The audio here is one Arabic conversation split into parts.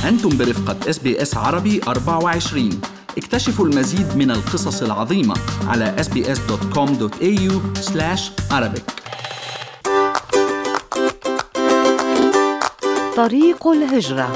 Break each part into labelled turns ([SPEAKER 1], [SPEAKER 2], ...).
[SPEAKER 1] أنتم برفقة SBS عربي 24. اكتشفوا المزيد من القصص العظيمة على sbs.com.au/arabic.
[SPEAKER 2] طريق الهجرة.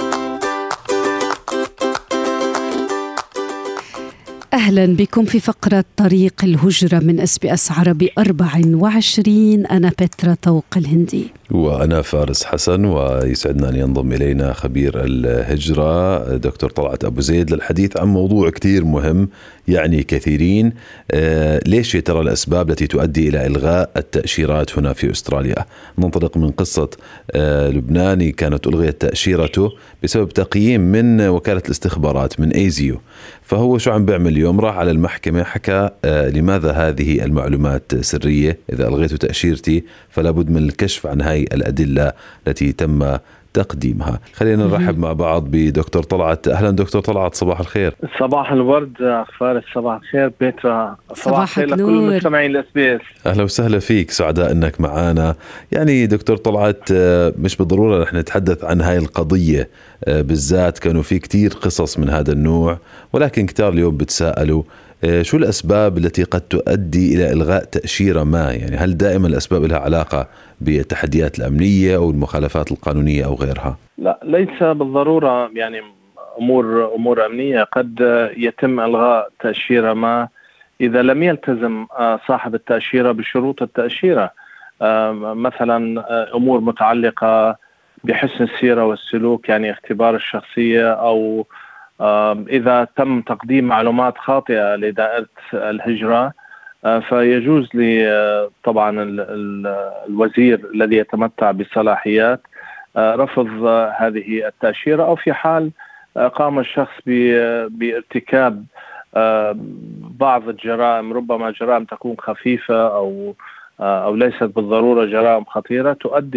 [SPEAKER 2] أهلا بكم في فقرة طريق الهجرة من SBS عربي 24. أنا بترا طوق الهندي
[SPEAKER 3] وأنا فارس حسن، ويسعدنا أن ينضم إلينا خبير الهجرة دكتور طلعت أبو زيد للحديث عن موضوع كتير مهم يعني كثيرين. ليش ترى الأسباب التي تؤدي إلى إلغاء التأشيرات هنا في أستراليا؟ ننطلق من قصة لبناني كانت ألغيت تأشيرته بسبب تقييم من وكالة الاستخبارات من ASIO. فهو شو عم بيعمل اليوم؟ راح على المحكمة حكى لماذا هذه المعلومات سرية؟ إذا ألغيت تأشيرتي فلا بد من الكشف عن هاي الأدلة التي تم تقديمها. خلينا نرحب مع بعض بدكتور طلعت. أهلا دكتور طلعت، صباح الخير.
[SPEAKER 4] صباح الورد فارس، صباح الخير بيترا، صباح الخير لكل مستمعين SBS.
[SPEAKER 3] أهلا وسهلا فيك، سعداء أنك معنا. يعني دكتور طلعت، مش بالضرورة رح نتحدث عن هاي القضية بالذات، كانوا في كتير قصص من هذا النوع، ولكن كتار اليوم بتساءلوا شو الأسباب التي قد تؤدي إلى إلغاء تأشيرة ما؟ يعني هل دائما الأسباب لها علاقة بالتحديات الأمنية أو المخالفات القانونية أو غيرها؟
[SPEAKER 4] لا، ليس بالضرورة. يعني أمور أمنية قد يتم إلغاء تأشيرة ما إذا لم يلتزم صاحب التأشيرة بشروط التأشيرة، مثلا أمور متعلقة بحسن السيرة والسلوك، يعني اختبار الشخصية، أو إذا تم تقديم معلومات خاطئة لدائرة الهجرة، فيجوز لي طبعا الوزير الذي يتمتع بصلاحيات رفض هذه التأشيرة، أو في حال قام الشخص بارتكاب بعض الجرائم، ربما جرائم تكون خفيفة أو ليست بالضرورة جرائم خطيرة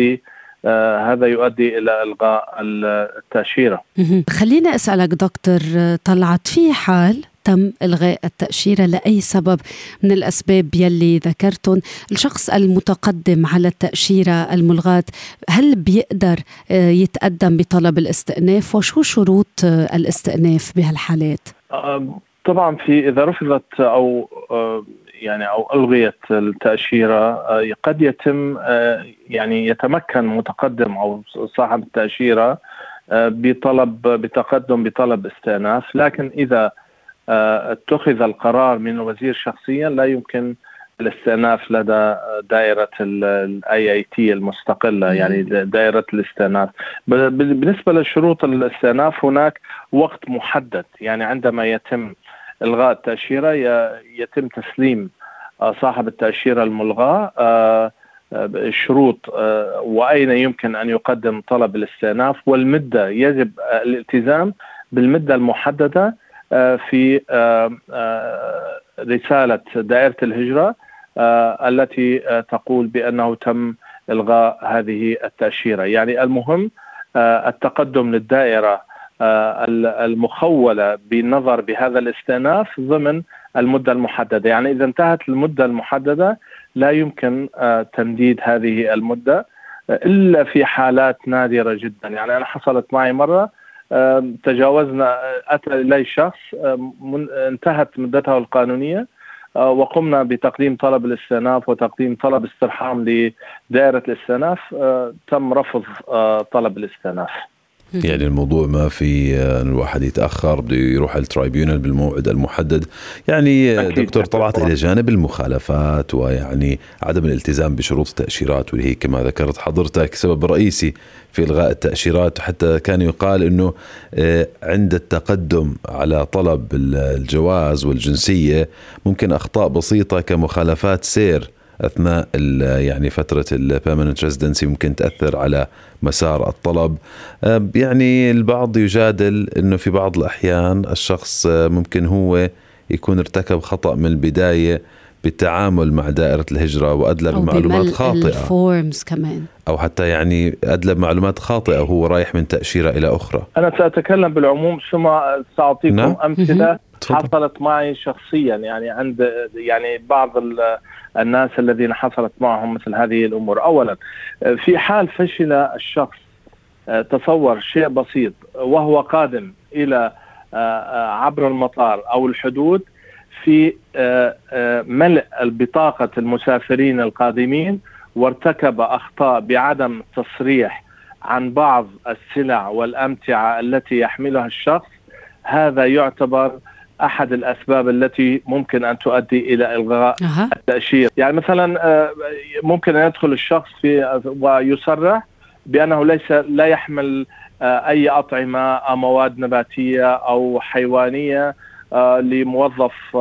[SPEAKER 4] هذا يؤدي إلى إلغاء التأشيرة.
[SPEAKER 2] خلينا أسألك دكتور طلعت، في حال تم إلغاء التأشيرة لأي سبب من الأسباب يلي ذكرتن، الشخص المتقدم على التأشيرة الملغاة هل بيقدر يتقدم بطلب الاستئناف؟ وشو شروط الاستئناف بهالحالات؟
[SPEAKER 4] طبعا إذا رفضت أو ألغيت التأشيرة، قد يتم يتمكن متقدم أو صاحب التأشيرة بتقدم بطلب استئناف، لكن إذا اتخذ القرار من الوزير شخصيا لا يمكن الاستئناف لدى دائرة IIT المستقلة، يعني دائرة الاستئناف. بالنسبة لشروط الاستئناف هناك وقت محدد، يعني عندما يتم إلغاء التأشيرة يتم تسليم صاحب التأشيرة الملغاة الشروط وأين يمكن أن يقدم طلب الاستئناف، والمدة يجب الالتزام بالمدة المحددة في رسالة دائرة الهجرة التي تقول بأنه تم إلغاء هذه التأشيرة. يعني المهم التقدم للدائرة المخولة بالنظر بهذا الاستئناف ضمن المدة المحددة. يعني إذا انتهت المدة المحددة لا يمكن تمديد هذه المدة إلا في حالات نادرة جدا. يعني أنا حصلت معي مرة، تجاوزنا، أتى إلي شخص انتهت مدته القانونية وقمنا بتقديم طلب الاستئناف وتقديم طلب استرحام لدائرة الاستئناف، تم رفض طلب الاستئناف.
[SPEAKER 3] يعني الموضوع ما في الواحد يتأخر، بده يروح الترايبيونال بالموعد المحدد. يعني دكتور طلعت، إلى جانب المخالفات ويعني عدم الالتزام بشروط التأشيرات، واللي هي كما ذكرت حضرتك سبب رئيسي في إلغاء التأشيرات، حتى كان يقال أنه عند التقدم على طلب الجواز والجنسية ممكن أخطاء بسيطة كمخالفات سير أثناء يعني فترة permanent residency ممكن تأثر على مسار الطلب. يعني البعض يجادل أنه في بعض الأحيان الشخص ممكن هو يكون ارتكب خطأ من البداية بالتعامل مع دائرة الهجرة وأدلى بمعلومات خاطئة،
[SPEAKER 2] الفورمز كمان،
[SPEAKER 3] أو حتى يعني أدلى بمعلومات خاطئة وهو رايح من تأشيرة إلى أخرى.
[SPEAKER 4] أنا سأتكلم بالعموم، ثم سأعطيكم أمثلة حصلت معي شخصيا، يعني عند بعض الناس الذين حصلت معهم مثل هذه الأمور. أولا، في حال فشل الشخص تصور شيء بسيط وهو قادم إلى عبر المطار أو الحدود في ملء بطاقة المسافرين القادمين، وارتكب أخطاء بعدم التصريح عن بعض السلع والأمتعة التي يحملها الشخص، هذا يعتبر أحد الأسباب التي ممكن أن تؤدي إلى إلغاء التأشيرة. يعني مثلا ممكن أن يدخل الشخص ويصرح بأنه لا يحمل أي أطعمة أو مواد نباتية أو حيوانية لموظف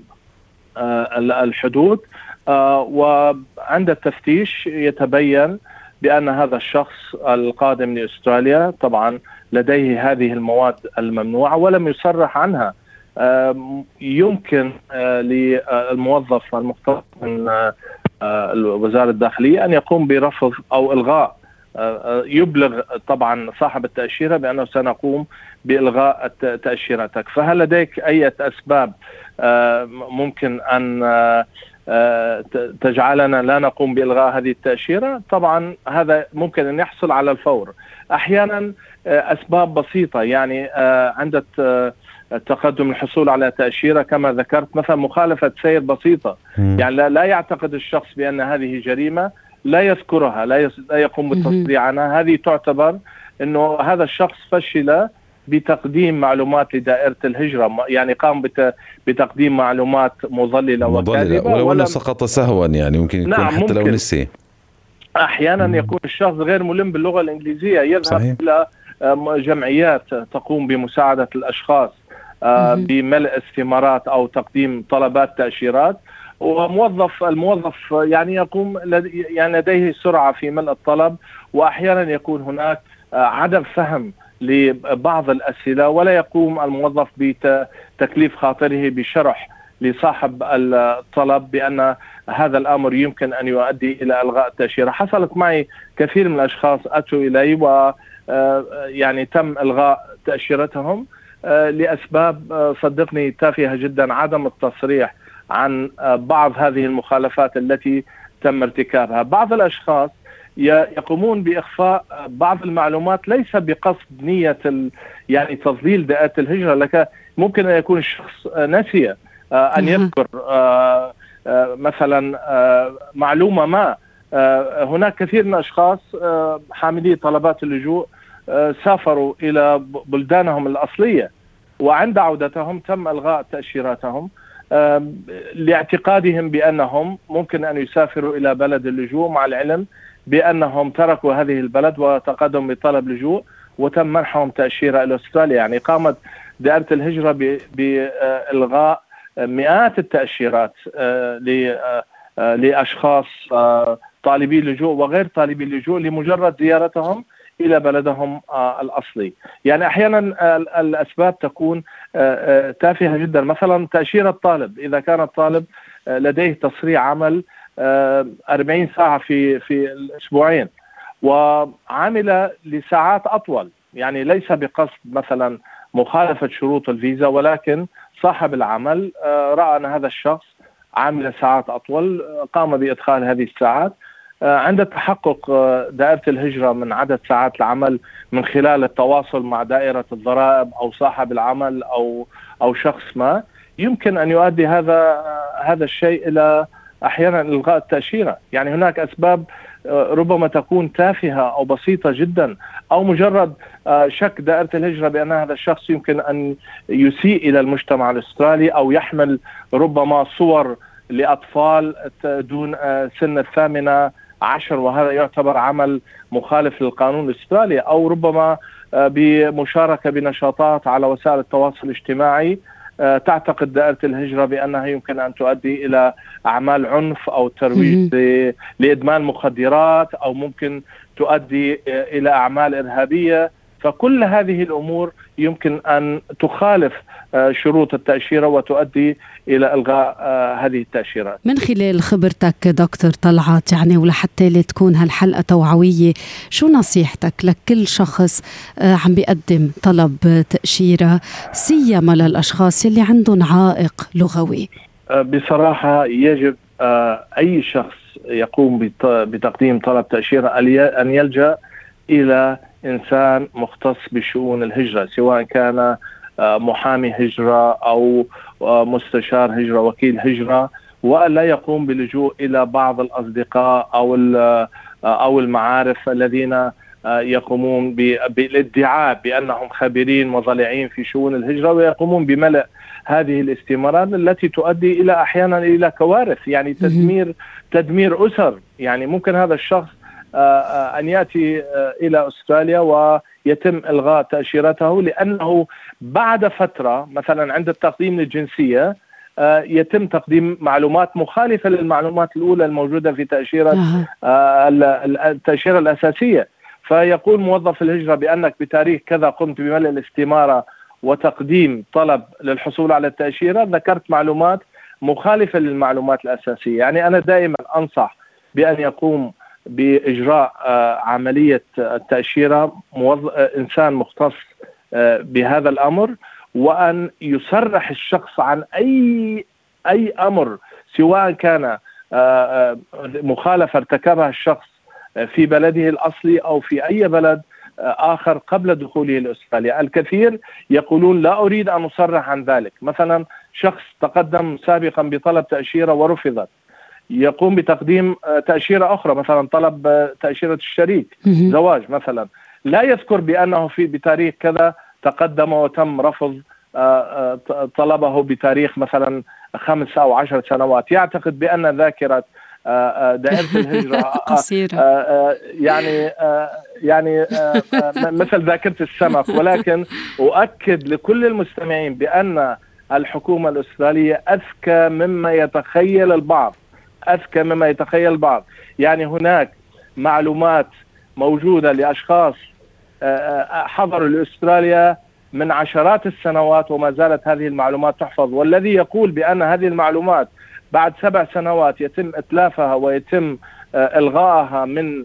[SPEAKER 4] الحدود، وعند التفتيش يتبين بأن هذا الشخص القادم لأستراليا طبعا لديه هذه المواد الممنوعة ولم يصرح عنها. يمكن للموظف المختص من وزارة الداخلية أن يقوم برفض أو إلغاء، يبلغ طبعا صاحب التأشيرة بأنه سنقوم بإلغاء تأشيرتك. فهل لديك أي أسباب ممكن أن تجعلنا لا نقوم بإلغاء هذه التأشيرة؟ طبعا هذا ممكن أن يحصل على الفور. أحيانا أسباب بسيطة، يعني عند التقدم الحصول على تأشيرة كما ذكرت مثلا مخالفة سير بسيطة، يعني لا يعتقد الشخص بأن هذه جريمة، لا يذكرها، لا يقوم بالتصريح عنها، هذه تعتبر أنه هذا الشخص فشل بتقديم معلومات لدائرة الهجرة، يعني قام بتقديم معلومات مضللة وكاذبة
[SPEAKER 3] ولا سقط سهوا، يعني ممكن يكون حتى ممكن. لو نسي أحيانا
[SPEAKER 4] يكون الشخص غير ملم باللغة الإنجليزية، يذهب صحيح. إلى جمعيات تقوم بمساعدة الأشخاص بملء استمارات أو تقديم طلبات تأشيرات، الموظف يعني يقوم يعني لديه سرعة في ملء الطلب، وأحيانا يكون هناك عدم فهم لبعض الأسئلة، ولا يقوم الموظف بتكليف خاطره بشرح لصاحب الطلب بأن هذا الأمر يمكن أن يؤدي إلى إلغاء التأشيرة. حصلت معي كثير من الأشخاص أتوا إلي ويعني تم إلغاء تأشيرتهم لأسباب صدقني تافهة جدا، عدم التصريح عن بعض هذه المخالفات التي تم ارتكابها. بعض الأشخاص يقومون بإخفاء بعض المعلومات ليس بقصد نية يعني تضليل دائرة الهجرة، لك ممكن أن يكون الشخص نسي أن يذكر مثلا معلومة ما. هناك كثير من الأشخاص حاملي طلبات اللجوء سافروا إلى بلدانهم الأصلية، وعند عودتهم تم إلغاء تأشيراتهم لاعتقادهم بأنهم ممكن أن يسافروا إلى بلد اللجوء، مع العلم بأنهم تركوا هذه البلد وتقدموا بطلب لجوء وتم منحهم تأشيرة إلى أستراليا. يعني قامت دائرة الهجرة بإلغاء مئات التأشيرات لأشخاص طالبي اللجوء وغير طالبي اللجوء لمجرد زيارتهم إلى بلدهم الأصلي. يعني أحيانا الأسباب تكون تافهة جدا، مثلا تأشيرة الطالب، إذا كان الطالب لديه تصريح عمل 40 ساعة في الأسبوعين وعمل لساعات أطول، يعني ليس بقصد مثلا مخالفة شروط الفيزا، ولكن صاحب العمل رأى أن هذا الشخص عمل ساعات أطول، قام بإدخال هذه الساعات. عند تحقق دائرة الهجرة من عدد ساعات العمل من خلال التواصل مع دائرة الضرائب أو صاحب العمل أو شخص ما، يمكن أن يؤدي هذا الشيء إلى أحيانا إلغاء التأشيرة. يعني هناك أسباب ربما تكون تافهة أو بسيطة جدا، أو مجرد شك دائرة الهجرة بأن هذا الشخص يمكن أن يسيء إلى المجتمع الأسترالي، أو يحمل ربما صور لأطفال دون سن 18، وهذا يعتبر عمل مخالف للقانون الأسترالي، أو ربما بمشاركة بنشاطات على وسائل التواصل الاجتماعي تعتقد دائرة الهجرة بأنها يمكن أن تؤدي إلى أعمال عنف أو ترويج لإدمان مخدرات، أو ممكن تؤدي إلى أعمال إرهابية. فكل هذه الأمور يمكن أن تخالف شروط التأشيرة وتؤدي إلى إلغاء هذه التأشيرات.
[SPEAKER 2] من خلال خبرتك دكتور طلعت، يعني ولحتى تكون هالحلقة توعوية، شو نصيحتك لكل شخص عم بيقدم طلب تأشيرة، سيما للأشخاص اللي عندهم عائق لغوي؟
[SPEAKER 4] بصراحة يجب أي شخص يقوم بتقديم طلب تأشيرة أن يلجأ إلى إنسان مختص بشؤون الهجرة، سواء كان محامي هجرة أو مستشار هجرة، وكيل هجرة، ولا يقوم بلجوء إلى بعض الأصدقاء أو المعارف الذين يقومون بالادعاء بأنهم خبيرين وضليعين في شؤون الهجرة، ويقومون بملء هذه الاستمارات التي تؤدي إلى أحيانا إلى كوارث، يعني تدمير أسر. يعني ممكن هذا الشخص أن يأتي إلى أستراليا ويتم إلغاء تأشيرته، لأنه بعد فترة مثلا عند التقديم للجنسية يتم تقديم معلومات مخالفة للمعلومات الأولى الموجودة في التأشيرة الأساسية. فيقول موظف الهجرة بأنك بتاريخ كذا قمت بملء الاستمارة وتقديم طلب للحصول على التأشيرة، ذكرت معلومات مخالفة للمعلومات الأساسية. يعني أنا دائما أنصح بأن يقوم بإجراء عملية التأشيرة إنسان مختص بهذا الأمر، وأن يصرح الشخص عن أي أمر، سواء كان مخالفة ارتكبها الشخص في بلده الأصلي أو في أي بلد آخر قبل دخوله لأستراليا. الكثير يقولون لا أريد أن أصرح عن ذلك. مثلا شخص تقدم سابقا بطلب تأشيرة ورفضت، يقوم بتقديم تأشيرة أخرى، مثلا طلب تأشيرة الشريك زواج مثلا، لا يذكر بأنه بتاريخ كذا تقدم وتم رفض طلبه بتاريخ مثلا 5 أو 10 سنوات. يعتقد بأن ذاكرة دائرة الهجرة قصيرة، يعني مثل ذاكرة السمك. ولكن أؤكد لكل المستمعين بأن الحكومة الأسترالية أذكى مما يتخيل البعض. يعني هناك معلومات موجودة لأشخاص حضروا لأستراليا من عشرات السنوات وما زالت هذه المعلومات تحفظ، والذي يقول بأن هذه المعلومات بعد 7 سنوات يتم إتلافها ويتم إلغائها من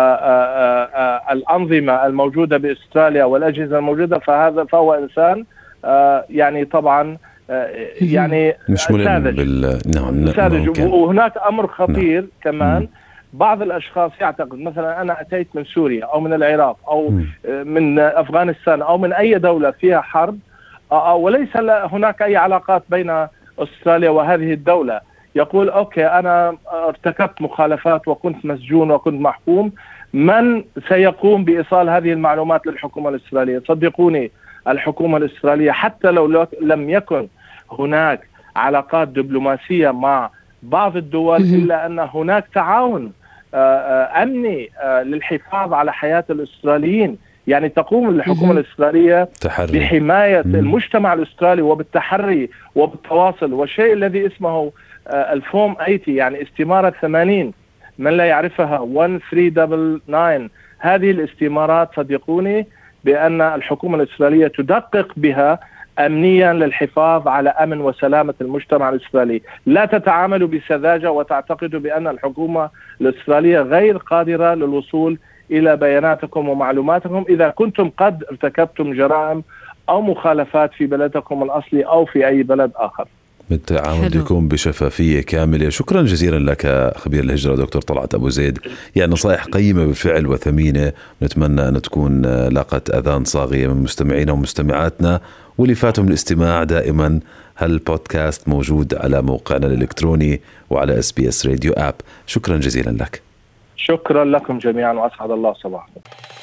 [SPEAKER 4] الأنظمة الموجودة بأستراليا والأجهزة الموجودة، فهو إنسان يعني طبعا يعني
[SPEAKER 3] مش ملم
[SPEAKER 4] ساذج. وهناك أمر خطير كمان. بعض الأشخاص يعتقد مثلا أنا أتيت من سوريا أو من العراق أو من أفغانستان أو من أي دولة فيها حرب وليس هناك أي علاقات بين أستراليا وهذه الدولة، يقول أوكي أنا ارتكبت مخالفات وكنت مسجون وكنت محكوم، من سيقوم بإيصال هذه المعلومات للحكومة الأسترالية؟ صدقوني الحكومة الأسترالية حتى لو لم يكن هناك علاقات دبلوماسية مع بعض الدول، إلا أن هناك تعاون أمني للحفاظ على حياة الأستراليين. يعني تقوم الحكومة الأسترالية بحماية المجتمع الأسترالي وبالتحري وبالتواصل. والشيء الذي اسمه الفوم 80، يعني استمارة 80، من لا يعرفها 1399، هذه الاستمارات صدقوني بأن الحكومة الأسترالية تدقق بها أمنيا للحفاظ على أمن وسلامة المجتمع الأسترالي. لا تتعامل بسذاجة وتعتقد بأن الحكومة الأسترالية غير قادرة للوصول إلى بياناتكم ومعلوماتكم إذا كنتم قد ارتكبتم جرائم أو مخالفات في بلدكم الأصلي أو في أي بلد آخر.
[SPEAKER 3] بالتعامل يكون بشفافية كاملة. شكرا جزيلا لك خبير الهجرة دكتور طلعت أبو زيد، يعني نصائح قيمة بالفعل وثمينة، نتمنى أن تكون لاقت أذان صاغية من مستمعينا ومستمعاتنا. واللي فاتهم الاستماع دائما هالبودكاست موجود على موقعنا الإلكتروني وعلى SBS راديو آب. شكرا جزيلا لك.
[SPEAKER 4] شكرا لكم جميعا وأسعد الله صباحكم.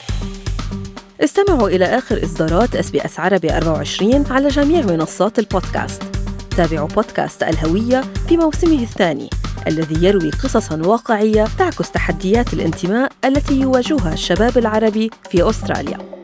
[SPEAKER 5] استمعوا إلى آخر إصدارات SBS عربي 24 على جميع منصات البودكاست. تابعوا بودكاست الهوية في موسمه الثاني الذي يروي قصصاً واقعية تعكس تحديات الانتماء التي يواجهها الشباب العربي في أستراليا.